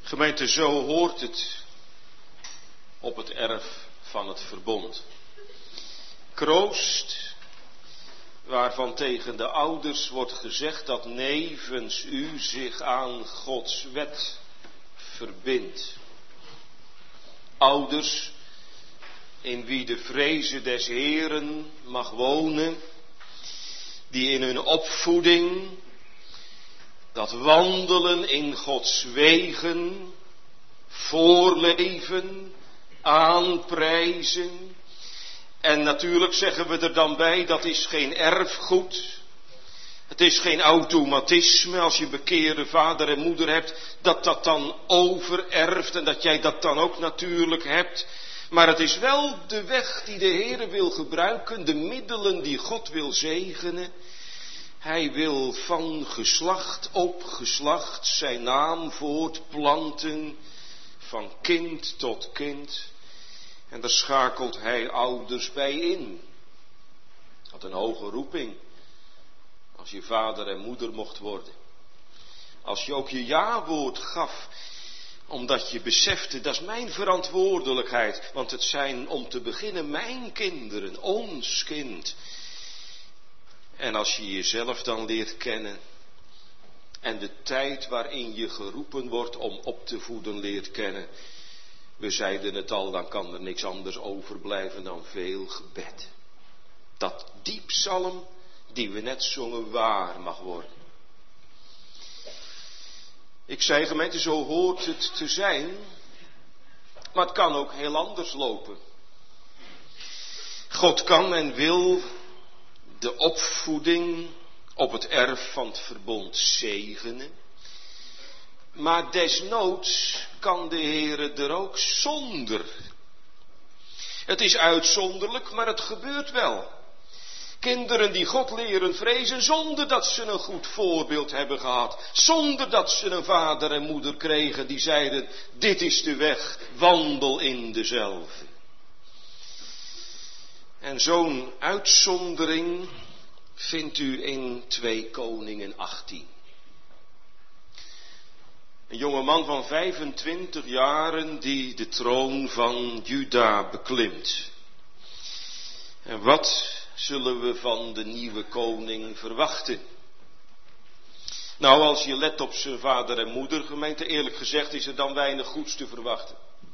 Gemeente, zo hoort het op het erf van het verbond. Kroost, waarvan tegen de ouders wordt gezegd dat nevens u zich aan Gods wet verbindt. Ouders, in wie de vreze des Heeren mag wonen, die in hun opvoeding dat wandelen in Gods wegen voorleven, aanprijzen. En natuurlijk zeggen we er dan bij, dat is geen erfgoed. Het is geen automatisme als je bekeerde vader en moeder hebt, dat dat dan overerft en dat jij dat dan ook natuurlijk hebt. Maar het is wel de weg die de Heere wil gebruiken, de middelen die God wil zegenen. Hij wil van geslacht op geslacht zijn naam voortplanten, van kind tot kind. En daar schakelt hij ouders bij in. Had een hoge roeping, als je vader en moeder mocht worden. Als je ook je ja-woord gaf, omdat je besefte, dat is mijn verantwoordelijkheid. Want het zijn om te beginnen mijn kinderen, ons kind. En als je jezelf dan leert kennen en de tijd waarin je geroepen wordt om op te voeden leert kennen. We zeiden het al, dan kan er niks anders overblijven dan veel gebed. Dat die psalm die we net zongen waar mag worden. Ik zei gemeente, zo hoort het te zijn, maar het kan ook heel anders lopen. God kan en wil de opvoeding op het erf van het verbond zegenen. Maar desnoods kan de Heere er ook zonder. Het is uitzonderlijk, maar het gebeurt wel. Kinderen die God leren vrezen zonder dat ze een goed voorbeeld hebben gehad. Zonder dat ze een vader en moeder kregen die zeiden, dit is de weg, wandel in dezelfde. En zo'n uitzondering vindt u in 2 Koningen 18. Een jongeman van 25 jaren die de troon van Juda beklimt. En wat zullen we van de nieuwe koning verwachten? Nou, als je let op zijn vader en moeder, gemeente, eerlijk gezegd is er dan weinig goeds te verwachten.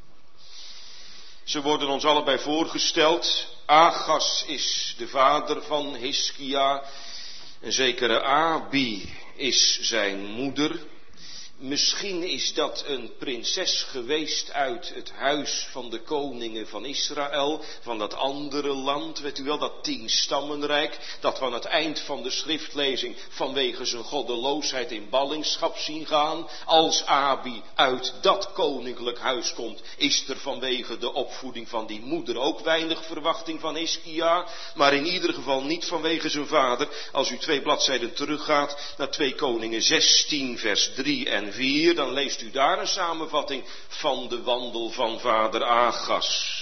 Ze worden ons allebei voorgesteld. Agas is de vader van Hiskia. Een zekere Abi is zijn moeder. Misschien is dat een prinses geweest uit het huis van de koningen van Israël, van dat andere land, weet u wel, dat 10-stammenrijk, dat we aan het eind van de schriftlezing vanwege zijn goddeloosheid in ballingschap zien gaan. Als Abi uit dat koninklijk huis komt, is er vanwege de opvoeding van die moeder ook weinig verwachting van Hiskia, maar in ieder geval niet vanwege zijn vader. Als u 2 bladzijden teruggaat naar 2 Koningen 16 vers 3 en 4, dan leest u daar een samenvatting van de wandel van vader Agas.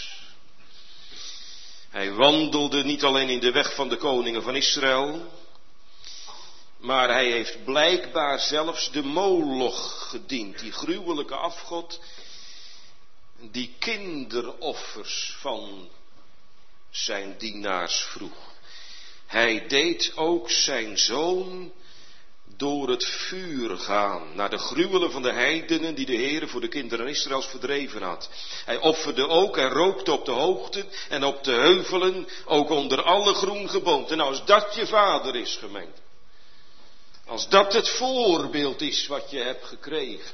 Hij wandelde niet alleen in de weg van de koningen van Israël, maar hij heeft blijkbaar zelfs de Moloch gediend, die gruwelijke afgod, die kinderoffers van zijn dienaars vroeg. Hij deed ook zijn zoon door het vuur gaan, naar de gruwelen van de heidenen die de Heere voor de kinderen Israëls verdreven had. Hij offerde ook en rookte op de hoogten en op de heuvelen, ook onder alle groen geboomte. Nou, als dat je vader is, gemeente, als dat het voorbeeld is wat je hebt gekregen,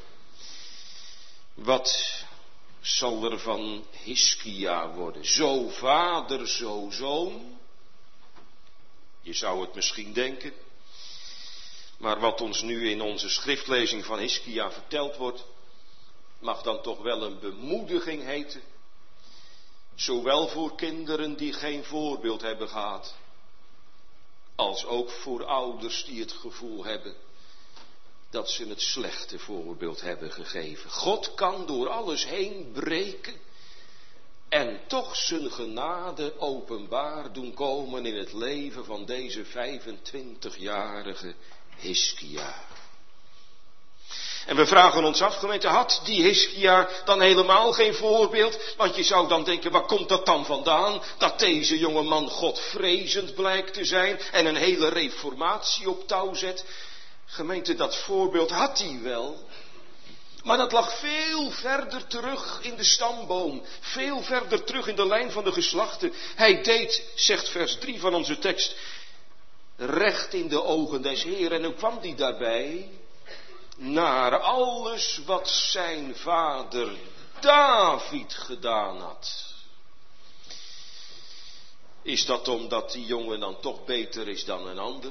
wat zal er van Hiskia worden? Zo vader, zo zoon. Je zou het misschien denken. Maar wat ons nu in onze schriftlezing van Hiskia verteld wordt, mag dan toch wel een bemoediging heten. Zowel voor kinderen die geen voorbeeld hebben gehad, als ook voor ouders die het gevoel hebben dat ze het slechte voorbeeld hebben gegeven. God kan door alles heen breken en toch zijn genade openbaar doen komen in het leven van deze 25-jarige Hiskia. En we vragen ons af, gemeente, had die Hiskia dan helemaal geen voorbeeld? Want je zou dan denken, waar komt dat dan vandaan? Dat deze jonge man godvrezend blijkt te zijn en een hele reformatie op touw zet. Gemeente, dat voorbeeld had hij wel. Maar dat lag veel verder terug in de stamboom. Veel verder terug in de lijn van de geslachten. Hij deed, zegt vers 3 van onze tekst, recht in de ogen des Heeren. En hoe kwam die daarbij? Naar alles wat zijn vader David gedaan had. Is dat omdat die jongen dan toch beter is dan een ander?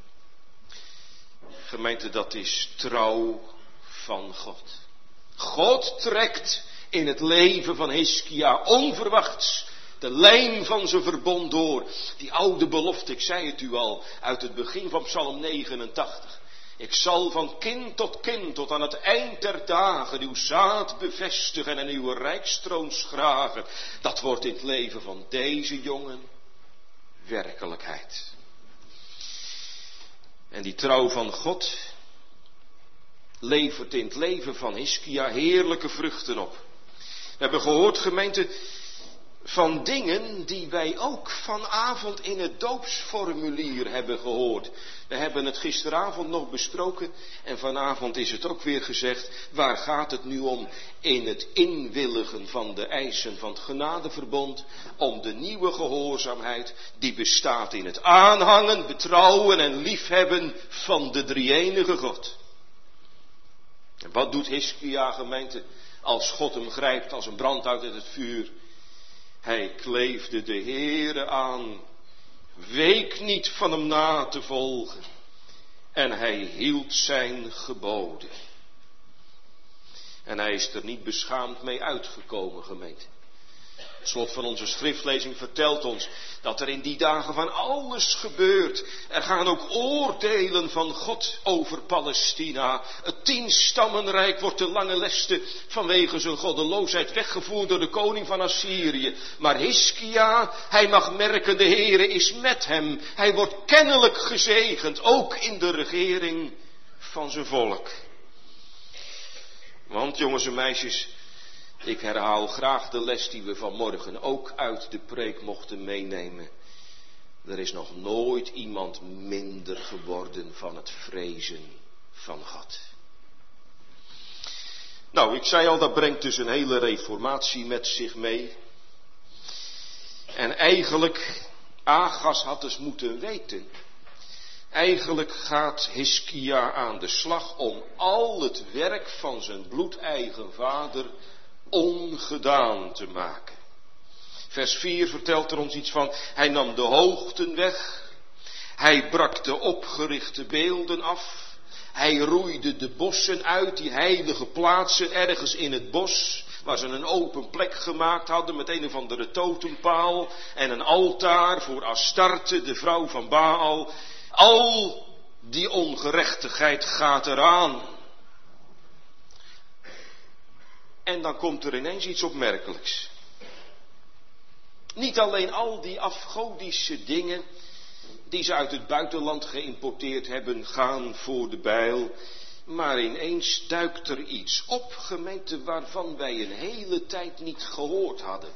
Gemeente, dat is trouw van God. God trekt in het leven van Hiskia onverwachts de lijn van zijn verbond door. Die oude belofte, ik zei het u al, uit het begin van Psalm 89. Ik zal van kind tot aan het eind der dagen uw zaad bevestigen en uw rijkstroon schragen. Dat wordt in het leven van deze jongen werkelijkheid. En die trouw van God levert in het leven van Hiskia heerlijke vruchten op. We hebben gehoord, gemeente, van dingen die wij ook vanavond in het doopsformulier hebben gehoord. We hebben het gisteravond nog besproken en vanavond is het ook weer gezegd. Waar gaat het nu om? In het inwilligen van de eisen van het genadeverbond, om de nieuwe gehoorzaamheid die bestaat in het aanhangen, betrouwen en liefhebben van de drie-enige God. En wat doet Hiskia, gemeente, als God hem grijpt als een brand uit het vuur? Hij kleefde de Heere aan, week niet van hem na te volgen en hij hield zijn geboden. En hij is er niet beschaamd mee uitgekomen, gemeente. Het slot van onze schriftlezing vertelt ons dat er in die dagen van alles gebeurt. Er gaan ook oordelen van God over Palestina. Het 10-stammenrijk wordt te lange leste vanwege zijn goddeloosheid weggevoerd door de koning van Assyrië. Maar Hiskia, hij mag merken, de Heere is met hem. Hij wordt kennelijk gezegend, ook in de regering van zijn volk. Want jongens en meisjes, ik herhaal graag de les die we vanmorgen ook uit de preek mochten meenemen. Er is nog nooit iemand minder geworden van het vrezen van God. Nou, ik zei al, dat brengt dus een hele reformatie met zich mee. En eigenlijk, Agas had dus moeten weten. Eigenlijk gaat Hiskia aan de slag om al het werk van zijn bloedeigen vader ongedaan te maken. Vers 4 vertelt er ons iets van, hij nam de hoogten weg, hij brak de opgerichte beelden af, hij roeide de bossen uit, die heilige plaatsen ergens in het bos, waar ze een open plek gemaakt hadden met een of andere totempaal en een altaar voor Astarte, de vrouw van Baal. Al die ongerechtigheid gaat eraan. En dan komt er ineens iets opmerkelijks. Niet alleen al die afgodische dingen die ze uit het buitenland geïmporteerd hebben, gaan voor de bijl. Maar ineens duikt er iets op, gemeente, waarvan wij een hele tijd niet gehoord hadden.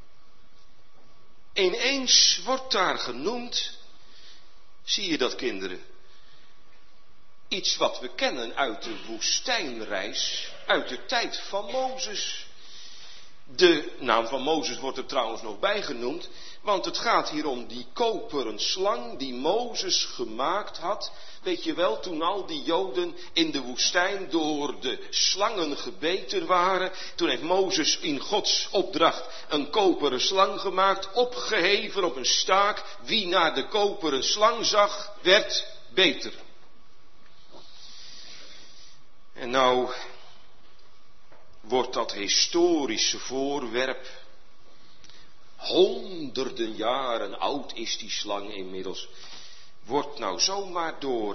Ineens wordt daar genoemd, zie je dat, kinderen? Iets wat we kennen uit de woestijnreis, uit de tijd van Mozes. De naam van Mozes wordt er trouwens nog bij genoemd, want het gaat hier om die koperen slang die Mozes gemaakt had. Weet je wel, toen al die Joden in de woestijn door de slangen gebeten waren, toen heeft Mozes in Gods opdracht een koperen slang gemaakt, opgeheven op een staak. Wie naar de koperen slang zag, werd beter. En nou wordt dat historische voorwerp, honderden jaren oud is die slang inmiddels, wordt nou zomaar door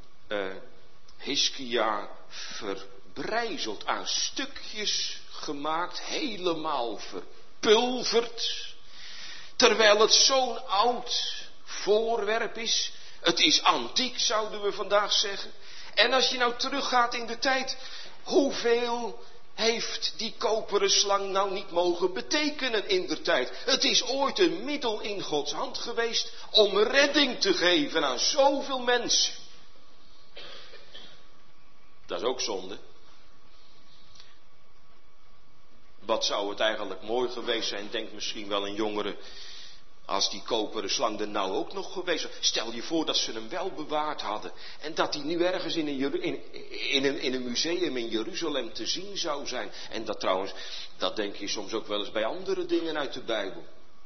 Hiskia verbrijzeld, aan stukjes gemaakt, helemaal verpulverd, terwijl het zo'n oud voorwerp is. Het is antiek, zouden we vandaag zeggen. En als je nou teruggaat in de tijd, Hoeveel heeft die koperen slang nou niet mogen betekenen indertijd? Het is ooit een middel in Gods hand geweest om redding te geven aan zoveel mensen. Dat is ook zonde. Wat zou het eigenlijk mooi geweest zijn, denkt misschien wel een jongere, als die koperen slang er nou ook nog geweest was. Stel je voor dat ze hem wel bewaard hadden. En dat hij nu ergens in een museum in Jeruzalem te zien zou zijn. En dat trouwens, dat denk je soms ook wel eens bij andere dingen uit de Bijbel.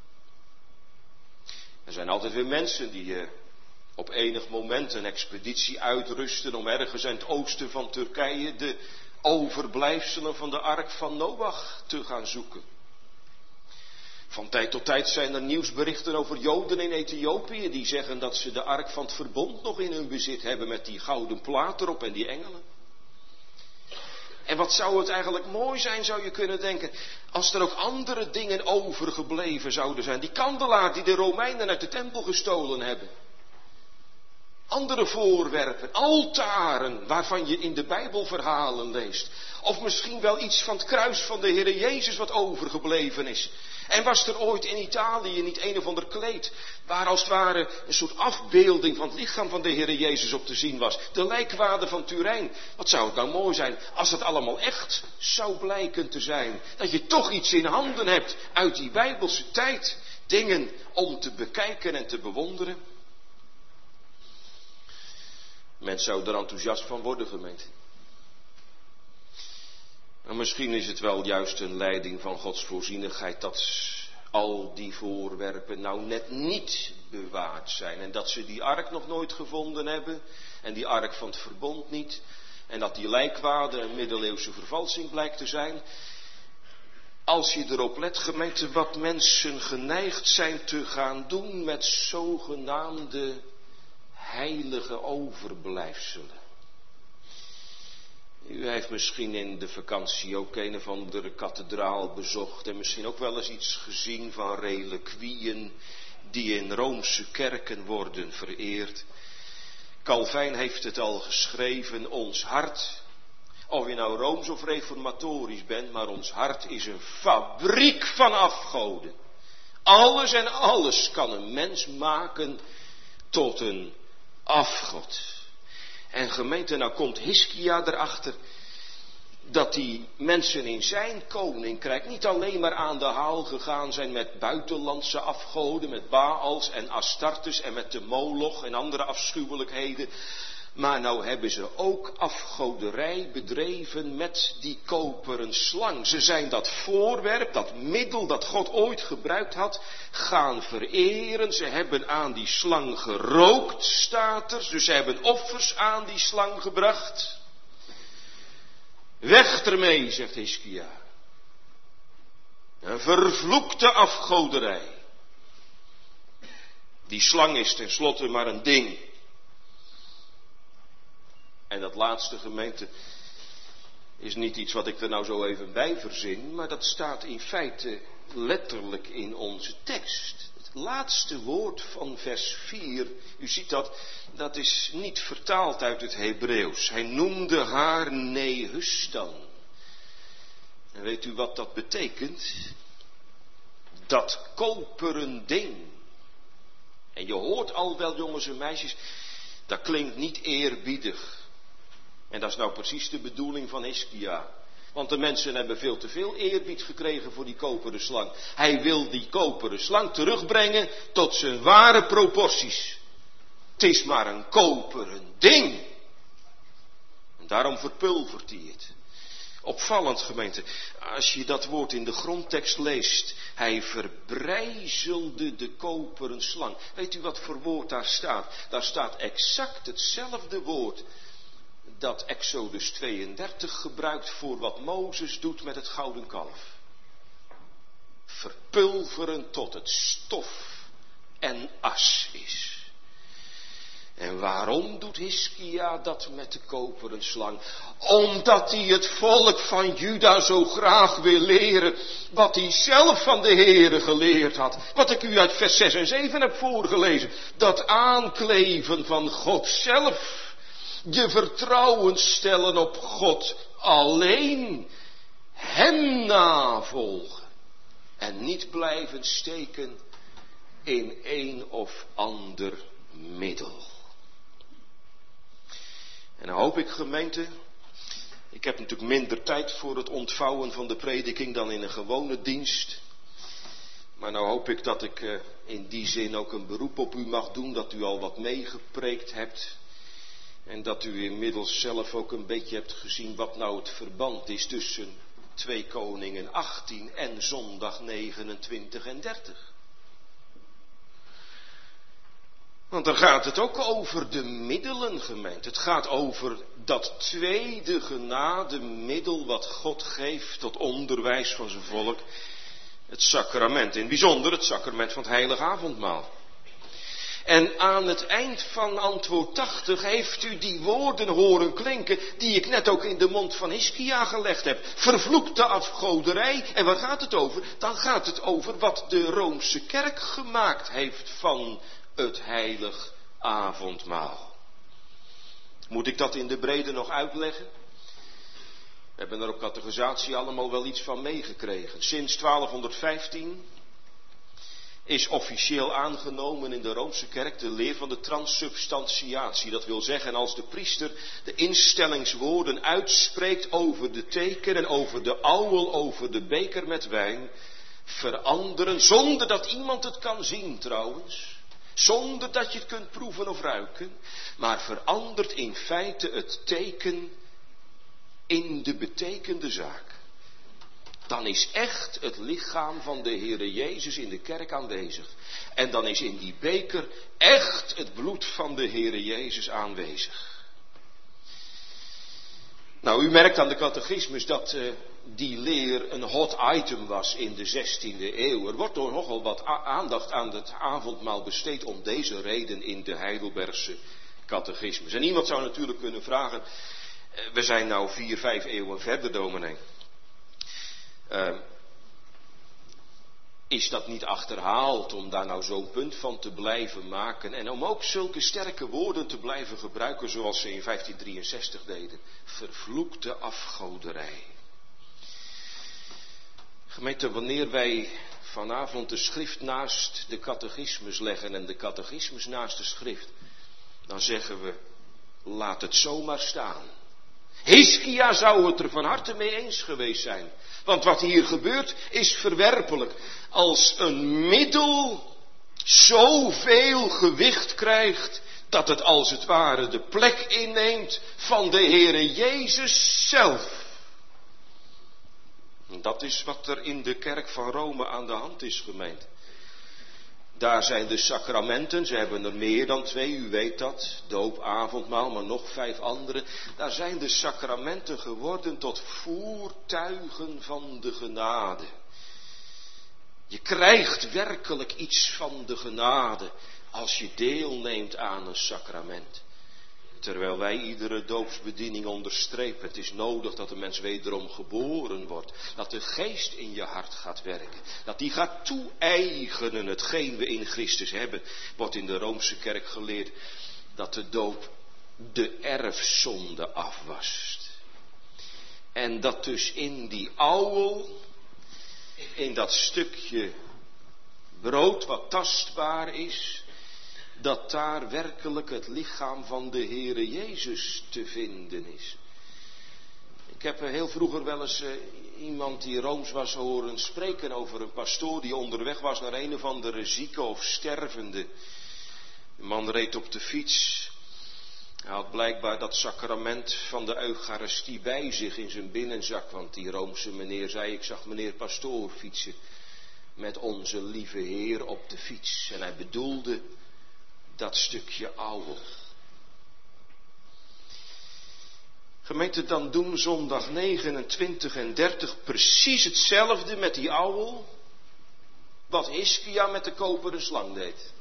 Er zijn altijd weer mensen die op enig moment een expeditie uitrusten om ergens in het oosten van Turkije de overblijfselen van de ark van Noach te gaan zoeken. Van tijd tot tijd zijn er nieuwsberichten over Joden in Ethiopië die zeggen dat ze de ark van het verbond nog in hun bezit hebben met die gouden plaat erop en die engelen. En wat zou het eigenlijk mooi zijn, zou je kunnen denken, als er ook andere dingen overgebleven zouden zijn. Die kandelaar die de Romeinen uit de tempel gestolen hebben. Andere voorwerpen, altaren waarvan je in de Bijbel verhalen leest. Of misschien wel iets van het kruis van de Heere Jezus wat overgebleven is. En was er ooit in Italië niet een of ander kleed, waar als het ware een soort afbeelding van het lichaam van de Heere Jezus op te zien was. De lijkwade van Turijn. Wat zou het nou mooi zijn als het allemaal echt zou blijken te zijn. Dat je toch iets in handen hebt uit die Bijbelse tijd. Dingen om te bekijken en te bewonderen. Mens zou er enthousiast van worden, gemeente. Maar misschien is het wel juist een leiding van Gods voorzienigheid dat al die voorwerpen nou net niet bewaard zijn. En dat ze die ark nog nooit gevonden hebben. En die ark van het verbond niet. En dat die lijkwade een middeleeuwse vervalsing blijkt te zijn. Als je erop let, gemeente, wat mensen geneigd zijn te gaan doen met zogenaamde heilige overblijfselen. U heeft misschien in de vakantie ook een of andere kathedraal bezocht en misschien ook wel eens iets gezien van relikwieën die in Roomse kerken worden vereerd. Calvijn heeft het al geschreven, ons hart, of je nou Rooms of reformatorisch bent, maar ons hart is een fabriek van afgoden. Alles en alles kan een mens maken tot een afgod. En gemeente, nou komt Hiskia erachter dat die mensen in zijn koninkrijk niet alleen maar aan de haal gegaan zijn met buitenlandse afgoden, met Baals en Astartes en met de Moloch en andere afschuwelijkheden. Maar nou hebben ze ook afgoderij bedreven met die koperen slang. Ze zijn dat voorwerp, dat middel dat God ooit gebruikt had, gaan vereren. Ze hebben aan die slang gerookt, staat er. Dus ze hebben offers aan die slang gebracht. Weg ermee, zegt Hiskia. Een vervloekte afgoderij. Die slang is tenslotte maar een ding. En dat laatste, gemeente, is niet iets wat ik er nou zo even bij verzin, maar dat staat in feite letterlijk in onze tekst. Het laatste woord van vers 4, u ziet dat is niet vertaald uit het Hebreeuws. Hij noemde haar Nehustan. En weet u wat dat betekent? Dat koperen ding. En je hoort al wel, jongens en meisjes, dat klinkt niet eerbiedig. En dat is nou precies de bedoeling van Hiskia. Want de mensen hebben veel te veel eerbied gekregen voor die koperen slang. Hij wil die koperen slang terugbrengen tot zijn ware proporties. Het is maar een koperen ding. En daarom verpulvert hij het. Opvallend, gemeente, als je dat woord in de grondtekst leest. Hij verbrijzelde de koperen slang. Weet u wat voor woord daar staat? Daar staat exact hetzelfde woord dat Exodus 32 gebruikt voor wat Mozes doet met het gouden kalf. Verpulveren tot het stof en as is. En waarom doet Hiskia dat met de koperen slang? Omdat hij het volk van Juda zo graag wil leren wat hij zelf van de Heere geleerd had. Wat ik u uit vers 6 en 7 heb voorgelezen. Dat aankleven van God zelf. Je vertrouwen stellen op God alleen hem navolgen en niet blijven steken in een of ander middel. En dan hoop ik, gemeente, ik heb natuurlijk minder tijd voor het ontvouwen van de prediking dan in een gewone dienst. Maar nou hoop ik dat ik in die zin ook een beroep op u mag doen, dat u al wat meegepreekt hebt. En dat u inmiddels zelf ook een beetje hebt gezien wat nou het verband is tussen 2 Koningen 18 en zondag 29 en 30. Want daar gaat het ook over de middelen, gemeente. Het gaat over dat tweede genademiddel wat God geeft tot onderwijs van zijn volk. Het sacrament, in het bijzonder het sacrament van het heilige avondmaal. En aan het eind van antwoord 80 heeft u die woorden horen klinken die ik net ook in de mond van Hiskia gelegd heb. Vervloekte afgoderij. En waar gaat het over? Dan gaat het over wat de Roomse kerk gemaakt heeft van het heilig avondmaal. Moet ik dat in de brede nog uitleggen? We hebben er op catechisatie allemaal wel iets van meegekregen. Sinds 1215 is officieel aangenomen in de Roomse kerk de leer van de transsubstantiatie. Dat wil zeggen, als de priester de instellingswoorden uitspreekt over de teken en over de ouwel, over de beker met wijn, veranderen, zonder dat iemand het kan zien trouwens, zonder dat je het kunt proeven of ruiken, maar verandert in feite het teken in de betekende zaak. Dan is echt het lichaam van de Heere Jezus in de kerk aanwezig. En dan is in die beker echt het bloed van de Heere Jezus aanwezig. Nou, u merkt aan de catechismus dat die leer een hot item was in de 16e eeuw. Er wordt door nogal wat aandacht aan het avondmaal besteed om deze reden in de Heidelbergse catechismus. En iemand zou natuurlijk kunnen vragen, we zijn nou 4, 5 eeuwen verder, dominee. Is dat niet achterhaald om daar nou zo'n punt van te blijven maken en om ook zulke sterke woorden te blijven gebruiken zoals ze in 1563 deden? Vervloekte afgoderij. Gemeente, wanneer wij vanavond de schrift naast de catechismus leggen en de catechismus naast de schrift, dan zeggen we, laat het zomaar staan. Hiskia zou het er van harte mee eens geweest zijn. Want wat hier gebeurt is verwerpelijk. Als een middel zoveel gewicht krijgt dat het als het ware de plek inneemt van de Heere Jezus zelf. En dat is wat er in de kerk van Rome aan de hand is, gemeente. Daar zijn de sacramenten, ze hebben er meer dan 2, u weet dat, doop, avondmaal, maar nog 5 andere. Daar zijn de sacramenten geworden tot voertuigen van de genade. Je krijgt werkelijk iets van de genade als je deelneemt aan een sacrament. Terwijl wij iedere doopsbediening onderstrepen, het is nodig dat de mens wederom geboren wordt. Dat de geest in je hart gaat werken. Dat die gaat toe-eigenen hetgeen we in Christus hebben. Wordt in de Roomse kerk geleerd dat de doop de erfzonde afwast. En dat dus in die ouwel, in dat stukje brood wat tastbaar is, dat daar werkelijk het lichaam van de Heere Jezus te vinden is. Ik heb heel vroeger wel eens iemand die Rooms was horen spreken over een pastoor die onderweg was naar een of andere zieke of stervende. De man reed op de fiets. Hij had blijkbaar dat sacrament van de Eucharistie bij zich in zijn binnenzak. Want die Roomse meneer zei, ik zag meneer pastoor fietsen met onze lieve Heer op de fiets. En hij bedoelde dat stukje ouwel. Gemeente, dan doen zondag 29 en 30 precies hetzelfde met die ouwel wat Hiskia met de koperen slang deed.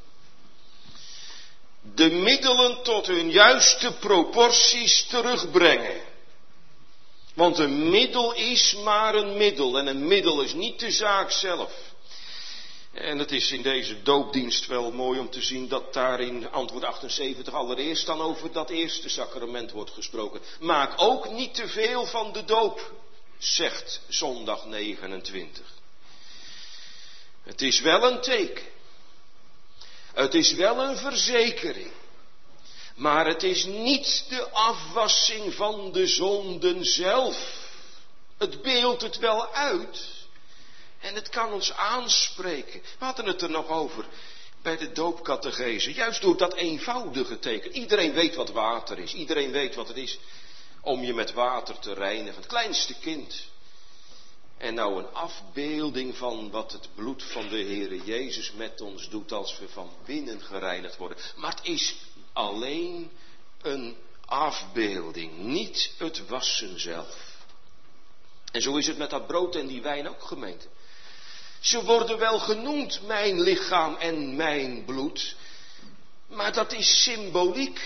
De middelen tot hun juiste proporties terugbrengen. Want een middel is maar een middel en een middel is niet de zaak zelf. En het is in deze doopdienst wel mooi om te zien dat daar in antwoord 78 allereerst dan over dat eerste sacrament wordt gesproken. Maak ook niet te veel van de doop, zegt zondag 29. Het is wel een teken. Het is wel een verzekering. Maar het is niet de afwassing van de zonden zelf. Het beeldt het wel uit. En het kan ons aanspreken. We hadden het er nog over bij de doopcatechese. Juist door dat eenvoudige teken. Iedereen weet wat water is. Iedereen weet wat het is om je met water te reinigen. Het kleinste kind. En nou een afbeelding van wat het bloed van de Heere Jezus met ons doet als we van binnen gereinigd worden. Maar het is alleen een afbeelding, niet het wassen zelf. En zo is het met dat brood en die wijn ook, gemeente. Ze worden wel genoemd mijn lichaam en mijn bloed, maar dat is symboliek.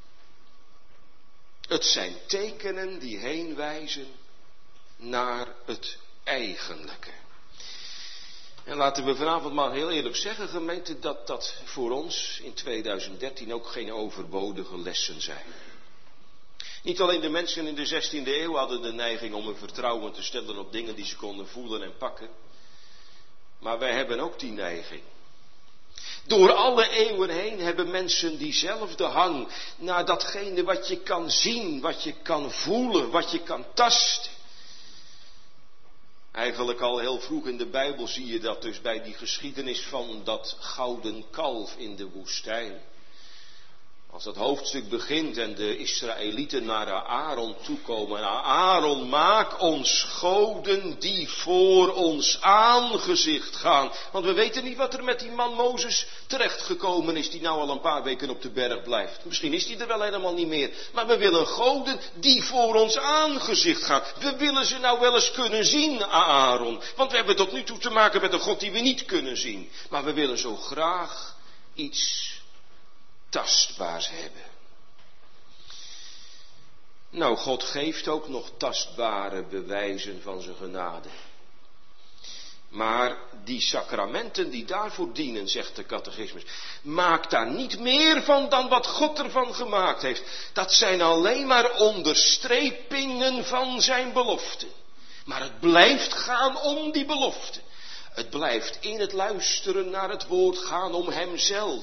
Het zijn tekenen die heen wijzen naar het eigenlijke. En laten we vanavond maar heel eerlijk zeggen, gemeente, dat dat voor ons in 2013 ook geen overbodige lessen zijn. Niet alleen de mensen in de 16e eeuw hadden de neiging om hun vertrouwen te stellen op dingen die ze konden voelen en pakken. Maar wij hebben ook die neiging. Door alle eeuwen heen hebben mensen diezelfde hang naar datgene wat je kan zien, wat je kan voelen, wat je kan tasten. Eigenlijk al heel vroeg in de Bijbel zie je dat dus bij die geschiedenis van dat gouden kalf in de woestijn. Als dat hoofdstuk begint en de Israëlieten naar Aaron toekomen. Aaron, maak ons goden die voor ons aangezicht gaan. Want we weten niet wat er met die man Mozes terechtgekomen is, die nou al een paar weken op de berg blijft. Misschien is die er wel helemaal niet meer. Maar we willen goden die voor ons aangezicht gaan. We willen ze nou wel eens kunnen zien, Aaron. Want we hebben tot nu toe te maken met een God die we niet kunnen zien. Maar we willen zo graag iets tastbaars hebben. Nou, God geeft ook nog tastbare bewijzen van zijn genade. Maar die sacramenten die daarvoor dienen, zegt de catechismus, maak daar niet meer van dan wat God ervan gemaakt heeft. Dat zijn alleen maar onderstrepingen van zijn belofte. Maar het blijft gaan om die belofte. Het blijft in het luisteren naar het woord gaan om hemzelf.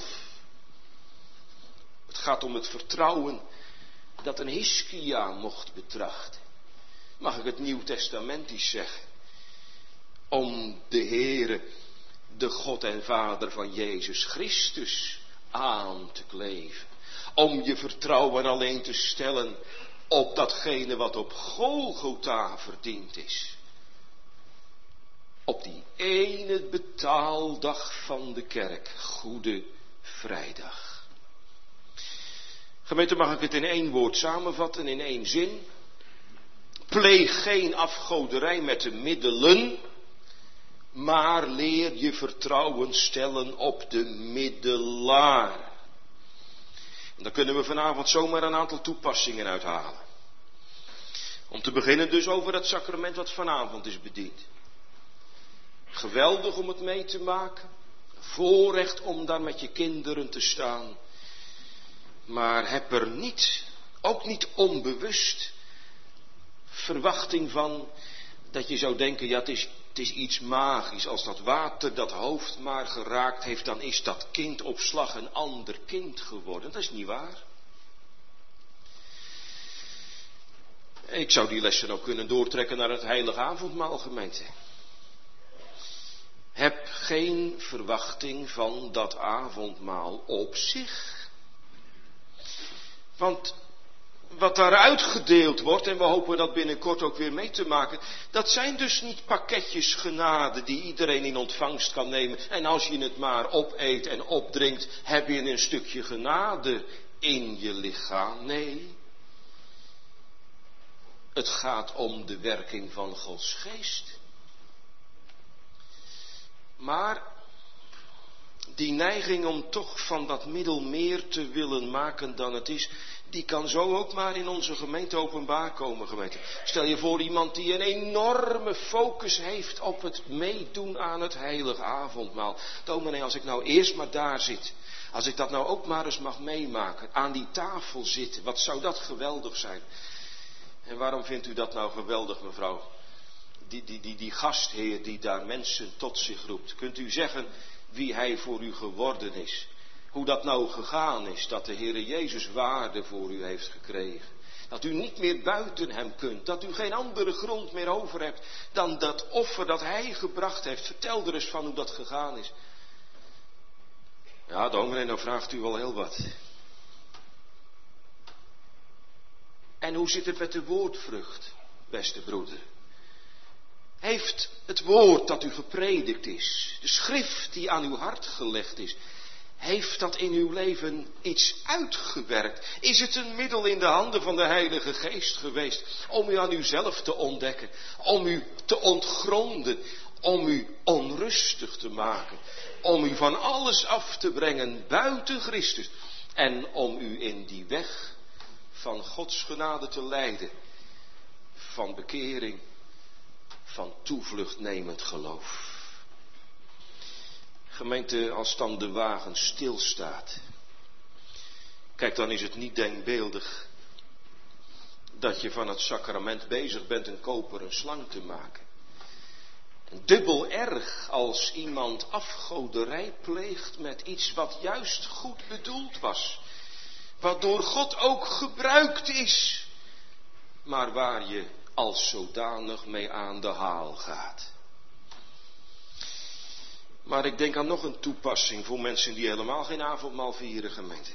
Het gaat om het vertrouwen dat een Hiskia mocht betrachten. Mag ik het Nieuwtestamentisch zeggen? Om de Heere, de God en Vader van Jezus Christus aan te kleven. Om je vertrouwen alleen te stellen op datgene wat op Golgotha verdiend is. Op die ene betaaldag van de kerk, Goede Vrijdag. Gemeente, mag ik het in één woord samenvatten, in één zin? Pleeg geen afgoderij met de middelen, maar leer je vertrouwen stellen op de middelaar. En daar kunnen we vanavond zomaar een aantal toepassingen uithalen. Om te beginnen dus over het sacrament wat vanavond is bediend. Geweldig om het mee te maken. Voorrecht om daar met je kinderen te staan. Maar heb er niet, ook niet onbewust, verwachting van dat je zou denken, ja het is iets magisch. Als dat water dat hoofd maar geraakt heeft, dan is dat kind op slag een ander kind geworden. Dat is niet waar. Ik zou die lessen ook kunnen doortrekken naar het heilige avondmaal, gemeente. Heb geen verwachting van dat avondmaal op zich. Want wat daar uitgedeeld wordt, en we hopen dat binnenkort ook weer mee te maken, dat zijn dus niet pakketjes genade die iedereen in ontvangst kan nemen. En als je het maar opeet en opdrinkt, heb je een stukje genade in je lichaam. Nee, het gaat om de werking van Gods geest. Maar die neiging om toch van dat middel meer te willen maken dan het is, die kan zo ook maar in onze gemeente openbaar komen, gemeente. Stel je voor iemand die een enorme focus heeft op het meedoen aan het heilige avondmaal. Dominee, als ik nou eerst maar daar zit, als ik dat nou ook maar eens mag meemaken, aan die tafel zitten, wat zou dat geweldig zijn. En waarom vindt u dat nou geweldig, mevrouw? Die gastheer die daar mensen tot zich roept. Kunt u zeggen wie hij voor u geworden is? Hoe dat nou gegaan is, dat de Heere Jezus waarde voor u heeft gekregen. Dat u niet meer buiten hem kunt, dat u geen andere grond meer over hebt dan dat offer dat hij gebracht heeft. Vertel er eens van hoe dat gegaan is. Ja, dominee, nou vraagt u wel heel wat. En hoe zit het met de woordvrucht, beste broeder? Heeft het woord dat u gepredikt is, de schrift die aan uw hart gelegd is, heeft dat in uw leven iets uitgewerkt? Is het een middel in de handen van de Heilige Geest geweest om u aan uzelf te ontdekken, om u te ontgronden, om u onrustig te maken, om u van alles af te brengen buiten Christus en om u in die weg van Gods genade te leiden, van bekering, van toevluchtnemend geloof? Gemeente, als dan de wagen stilstaat, kijk, dan is het niet denkbeeldig dat je van het sacrament bezig bent een koperen slang te maken. En dubbel erg als iemand afgoderij pleegt met iets wat juist goed bedoeld was, wat door God ook gebruikt is, maar waar je als zodanig mee aan de haal gaat. Maar ik denk aan nog een toepassing voor mensen die helemaal geen avondmaal vieren, gemeente.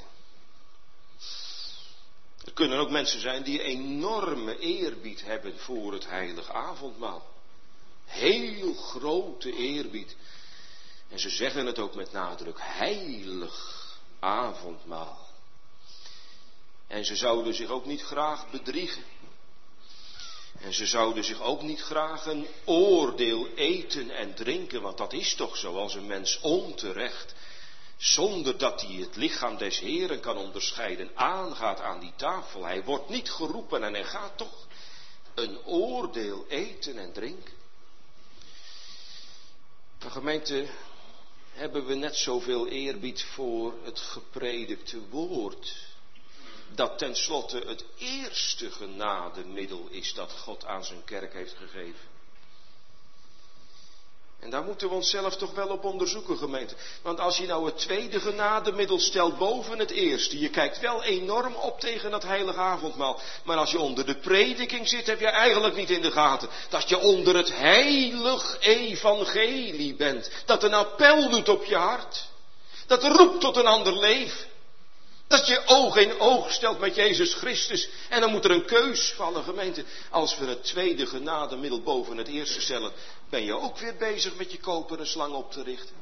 Er kunnen ook mensen zijn die enorme eerbied hebben voor het heilige avondmaal. Heel grote eerbied. En ze zeggen het ook met nadruk, heilig avondmaal. En ze zouden zich ook niet graag bedriegen. En ze zouden zich ook niet graag een oordeel eten en drinken, want dat is toch zo, als een mens onterecht, zonder dat hij het lichaam des Heeren kan onderscheiden, aangaat aan die tafel. Hij wordt niet geroepen en hij gaat toch een oordeel eten en drinken. Maar gemeente, hebben we net zoveel eerbied voor het gepredikte woord, dat tenslotte het eerste genademiddel is dat God aan zijn kerk heeft gegeven. En daar moeten we onszelf toch wel op onderzoeken, gemeente. Want als je nou het tweede genademiddel stelt boven het eerste, je kijkt wel enorm op tegen dat heilige avondmaal. Maar als je onder de prediking zit, heb je eigenlijk niet in de gaten dat je onder het heilig evangelie bent. Dat een appel doet op je hart. Dat roept tot een ander leven. Dat je oog in oog stelt met Jezus Christus. En dan moet er een keus vallen, gemeente. Als we het tweede genademiddel boven het eerste stellen, ben je ook weer bezig met je koperen slang op te richten.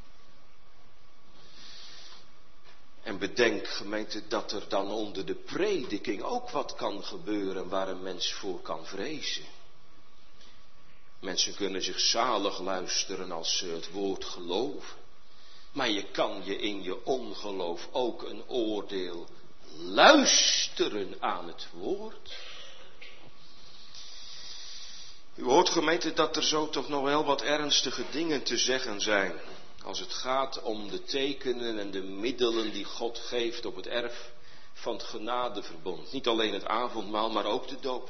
En bedenk, gemeente, dat er dan onder de prediking ook wat kan gebeuren waar een mens voor kan vrezen. Mensen kunnen zich zalig luisteren als ze het woord geloven. Maar je kan je in je ongeloof ook een oordeel luisteren aan het woord. U hoort, gemeente, dat er zo toch nog wel wat ernstige dingen te zeggen zijn. Als het gaat om de tekenen en de middelen die God geeft op het erf van het genadeverbond. Niet alleen het avondmaal, maar ook de doop.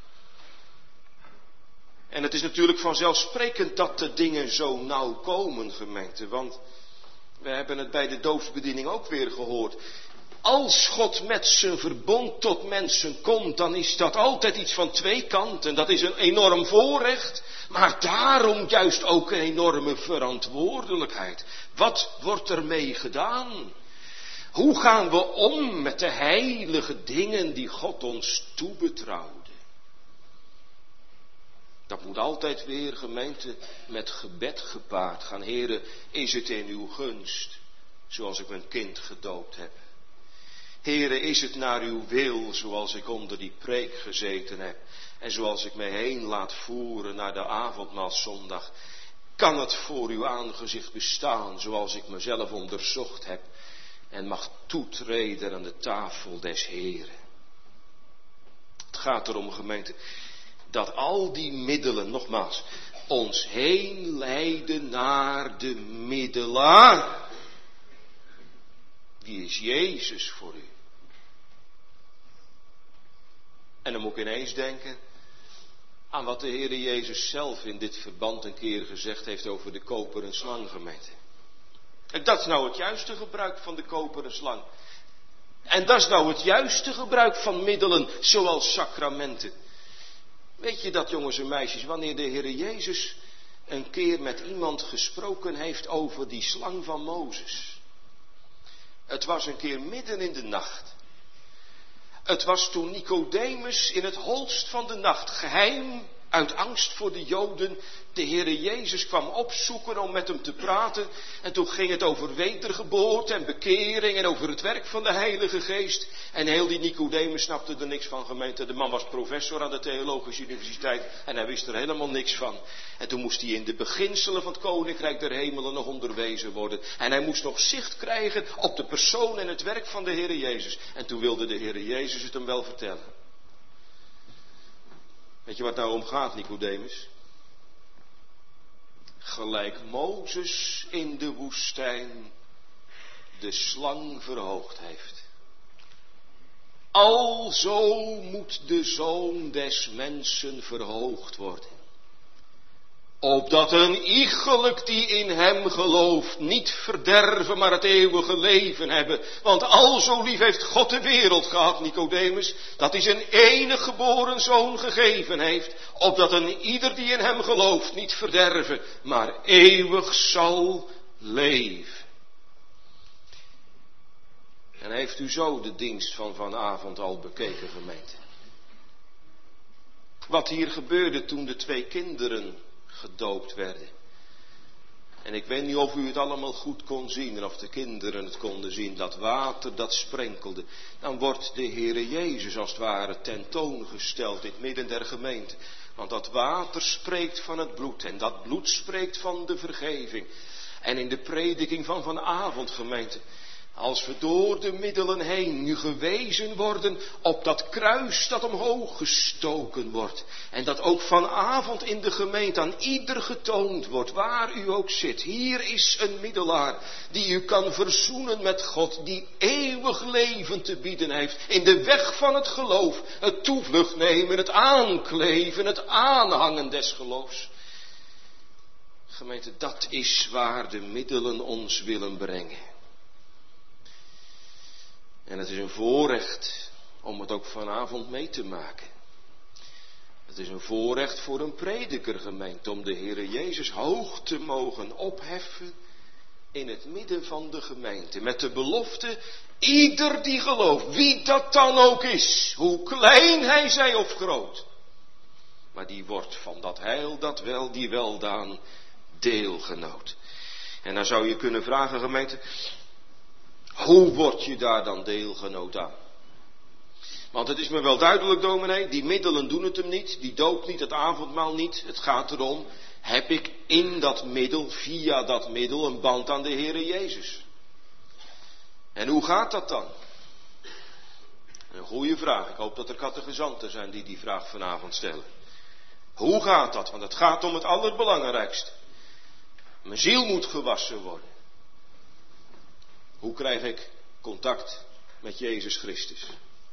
En het is natuurlijk vanzelfsprekend dat de dingen zo nauw komen, gemeente. Want we hebben het bij de doopsbediening ook weer gehoord. Als God met zijn verbond tot mensen komt, dan is dat altijd iets van twee kanten. Dat is een enorm voorrecht, maar daarom juist ook een enorme verantwoordelijkheid. Wat wordt ermee gedaan? Hoe gaan we om met de heilige dingen die God ons toebetrouwde? Dat moet altijd weer, gemeente, met gebed gepaard gaan. Heere, is het in uw gunst, zoals ik mijn kind gedoopt heb? Heere, is het naar uw wil, zoals ik onder die preek gezeten heb en zoals ik mij heen laat voeren naar de avondmaalszondag? Kan het voor uw aangezicht bestaan, zoals ik mezelf onderzocht heb en mag toetreden aan de tafel des Heren. Het gaat erom, gemeente, dat al die middelen, nogmaals, ons heen leiden naar de middelaar. Wie is Jezus voor u? En dan moet ik ineens denken aan wat de Heere Jezus zelf in dit verband een keer gezegd heeft over de koperen slang, gemeente. En dat is nou het juiste gebruik van de koperen slang. En dat is nou het juiste gebruik van middelen, zoals sacramenten. Weet je dat, jongens en meisjes, wanneer de Heere Jezus een keer met iemand gesproken heeft over die slang van Mozes. Het was een keer midden in de nacht. Het was toen Nicodemus in het holst van de nacht, geheim, uit angst voor de Joden, de Heere Jezus kwam opzoeken om met hem te praten. En toen ging het over wedergeboorte en bekering en over het werk van de Heilige Geest. En heel die Nicodemus snapte er niks van, gemeente. De man was professor aan de Theologische Universiteit en hij wist er helemaal niks van. En toen moest hij in de beginselen van het Koninkrijk der Hemelen nog onderwezen worden. En hij moest nog zicht krijgen op de persoon en het werk van de Heere Jezus. En toen wilde de Heere Jezus het hem wel vertellen. Weet je wat nou om gaat, Nicodemus? Gelijk Mozes in de woestijn de slang verhoogd heeft. Alzo moet de Zoon des Mensen verhoogd worden. Opdat een iegelijk die in hem gelooft niet verderven, maar het eeuwige leven hebben. Want alzo lief heeft God de wereld gehad, Nicodemus, dat hij zijn enige geboren Zoon gegeven heeft. Opdat een ieder die in hem gelooft niet verderven, maar eeuwig zal leven. En heeft u zo de dienst van vanavond al bekeken, gemeente? Wat hier gebeurde toen de 2 kinderen gedoopt werden. En ik weet niet of u het allemaal goed kon zien en of de kinderen het konden zien. Dat water dat sprenkelde. Dan wordt de Heere Jezus als het ware tentoongesteld in het midden der gemeente. Want dat water spreekt van het bloed en dat bloed spreekt van de vergeving. En in de prediking van vanavond, gemeente, als we door de middelen heen nu gewezen worden op dat kruis dat omhoog gestoken wordt. En dat ook vanavond in de gemeente aan ieder getoond wordt, waar u ook zit. Hier is een middelaar die u kan verzoenen met God, die eeuwig leven te bieden heeft. In de weg van het geloof, het toevlucht nemen, het aankleven, het aanhangen des geloofs. Gemeente, dat is waar de middelen ons willen brengen. En het is een voorrecht om het ook vanavond mee te maken. Het is een voorrecht voor een prediker, gemeente, om de Heere Jezus hoog te mogen opheffen in het midden van de gemeente. Met de belofte, ieder die gelooft, wie dat dan ook is, hoe klein hij zij of groot. Maar die wordt van dat heil, dat wel, die weldaan, deelgenoot. En dan zou je kunnen vragen, gemeente, hoe word je daar dan deelgenoot aan? Want het is me wel duidelijk, dominee, die middelen doen het hem niet, die doop niet, het avondmaal niet. Het gaat erom, heb ik in dat middel, via dat middel, een band aan de Heere Jezus? En hoe gaat dat dan? Een goede vraag. Ik hoop dat er catechizanten zijn die die vraag vanavond stellen. Hoe gaat dat? Want het gaat om het allerbelangrijkste. Mijn ziel moet gewassen worden. Hoe krijg ik contact met Jezus Christus?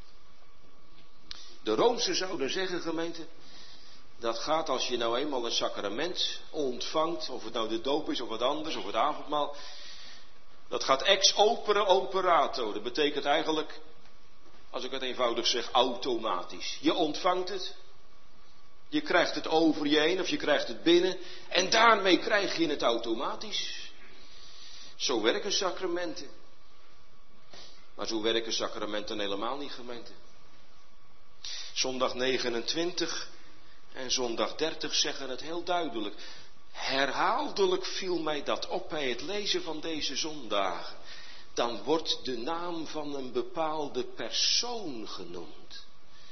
De Roomsen zouden zeggen, gemeente, dat gaat als je nou eenmaal een sacrament ontvangt, of het nou de doop is of wat anders, of het avondmaal. Dat gaat ex opere operato. Dat betekent eigenlijk, als ik het eenvoudig zeg, automatisch. Je ontvangt het, je krijgt het over je heen of je krijgt het binnen en daarmee krijg je het automatisch. Zo werken sacramenten. Maar zo werken sacramenten helemaal niet, gemeente. Zondag 29 en zondag 30 zeggen het heel duidelijk. Herhaaldelijk viel mij dat op bij het lezen van deze zondagen. Dan wordt de naam van een bepaalde persoon genoemd.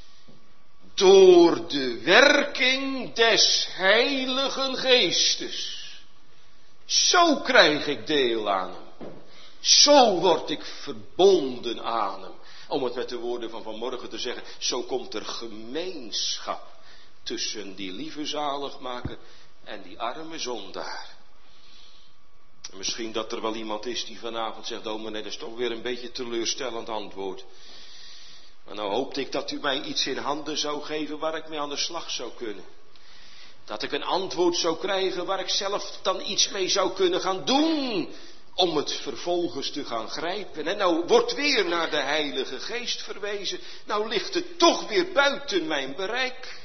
Door de werking des Heiligen Geestes. Zo krijg ik deel aan hem. Zo word ik verbonden aan hem. Om het met de woorden van vanmorgen te zeggen, zo komt er gemeenschap tussen die lieve zaligmaker en die arme zondaar. En misschien dat er wel iemand is die vanavond zegt, dominee, dat is toch weer een beetje teleurstellend antwoord. Maar nou hoopte ik dat u mij iets in handen zou geven waar ik mee aan de slag zou kunnen. Dat ik een antwoord zou krijgen waar ik zelf dan iets mee zou kunnen gaan doen. Om het vervolgens te gaan grijpen. En nou wordt weer naar de Heilige Geest verwezen. Nou ligt het toch weer buiten mijn bereik.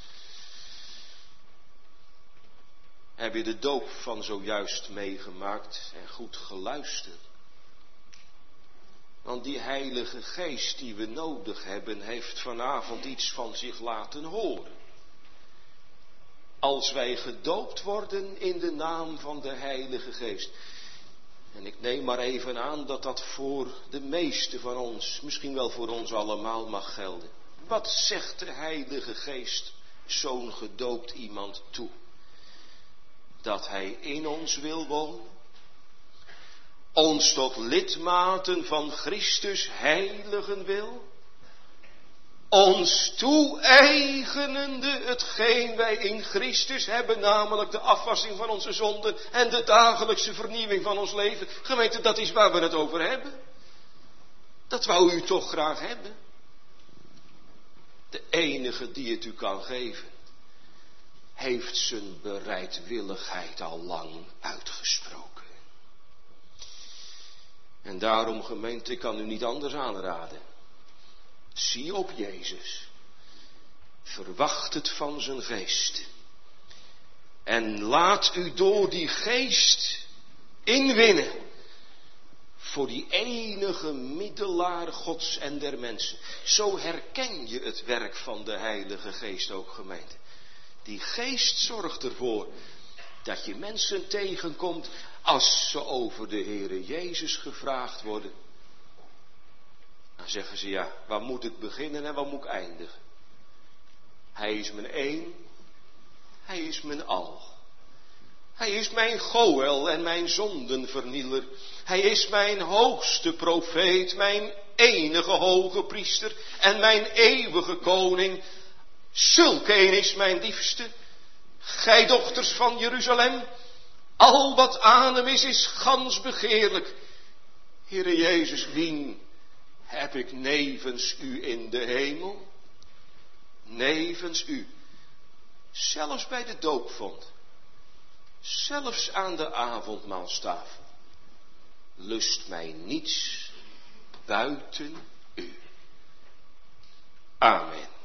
Heb je de doop van zojuist meegemaakt en goed geluisterd? Want die Heilige Geest die we nodig hebben, heeft vanavond iets van zich laten horen. Als wij gedoopt worden in de naam van de Heilige Geest. En ik neem maar even aan dat dat voor de meesten van ons, misschien wel voor ons allemaal mag gelden. Wat zegt de Heilige Geest zo'n gedoopt iemand toe? Dat hij in ons wil wonen. Ons tot lidmaten van Christus heiligen wil. Ons toe-eigenende hetgeen wij in Christus hebben, namelijk de afwassing van onze zonden en de dagelijkse vernieuwing van ons leven. Gemeente, dat is waar we het over hebben. Dat wou u toch graag hebben. De enige die het u kan geven, heeft zijn bereidwilligheid al lang uitgesproken. En daarom, gemeente, ik kan u niet anders aanraden. Zie op Jezus. Verwacht het van zijn geest. En laat u door die geest inwinnen. Voor die enige middelaar Gods en der mensen. Zo herken je het werk van de Heilige Geest ook, gemeente. Die geest zorgt ervoor dat je mensen tegenkomt als ze over de Heere Jezus gevraagd worden. Dan zeggen ze, ja, waar moet ik beginnen en waar moet ik eindigen? Hij is mijn één, hij is mijn al. Hij is mijn Goël en mijn zondenvernieler. Hij is mijn hoogste profeet, mijn enige hoge priester en mijn eeuwige koning. Zulk een is mijn liefste. Gij dochters van Jeruzalem, al wat aan hem is gans begeerlijk. Heere Jezus, wien heb ik nevens u in de hemel? Nevens u. Zelfs bij de doopvond. Zelfs aan de avondmaalstafel. Lust mij niets buiten u. Amen.